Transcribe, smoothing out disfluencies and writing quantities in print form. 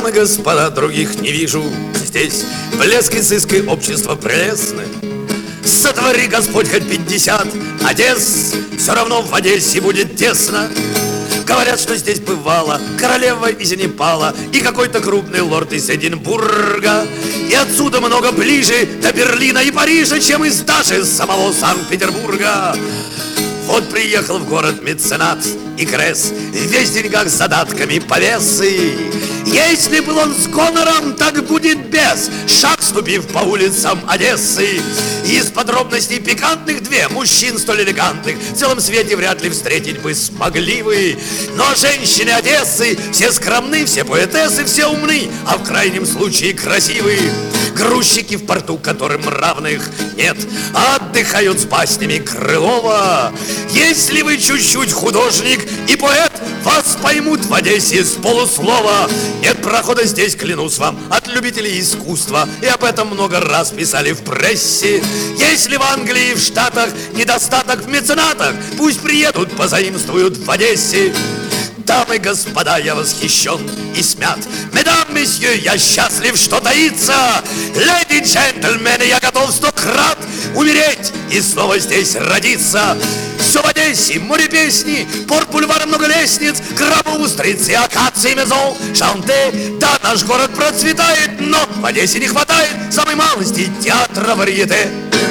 Дамы, господа, других не вижу здесь. Блеск и сыск и общество прелестны. Сотвори Господь хоть 50 Одесс, все равно в Одессе будет тесно. Говорят, что здесь бывала королева из Непала и какой-то крупный лорд из Эдинбурга. И отсюда много ближе до Берлина и Парижа, чем из даже самого Санкт-Петербурга. Вот приехал в город меценат и Кресс, весь в деньгах с задатками повесы. Если был он с гонором, так будет без, шаг ступив по улицам Одессы. Из подробностей пикантных две мужчин столь элегантных в целом свете вряд ли встретить бы смогли вы. Но женщины Одессы все скромны, все поэтессы, все умны, а в крайнем случае красивы. Грузчики в порту, которым равных нет, отдыхают с баснями Крылова. Если вы чуть-чуть художник и поэт, вас поймут в Одессе с полуслова. Нет прохода здесь, клянусь вам, от любителей искусства, и об этом много раз писали в прессе. Если в Англии и в Штатах недостаток в меценатах, пусть приедут, позаимствуют в Одессе. Дамы и господа, я восхищен и смят. Медам, месье, я счастлив, что таится. Леди, джентльмены, я готов 100 крат умереть и снова здесь родиться. Все в Одессе, море песни, порт бульвара, много лестниц, крабы, устрицы, акации, мезон, шанте. Да, наш город процветает, но в Одессе не хватает самой малости театра варьете.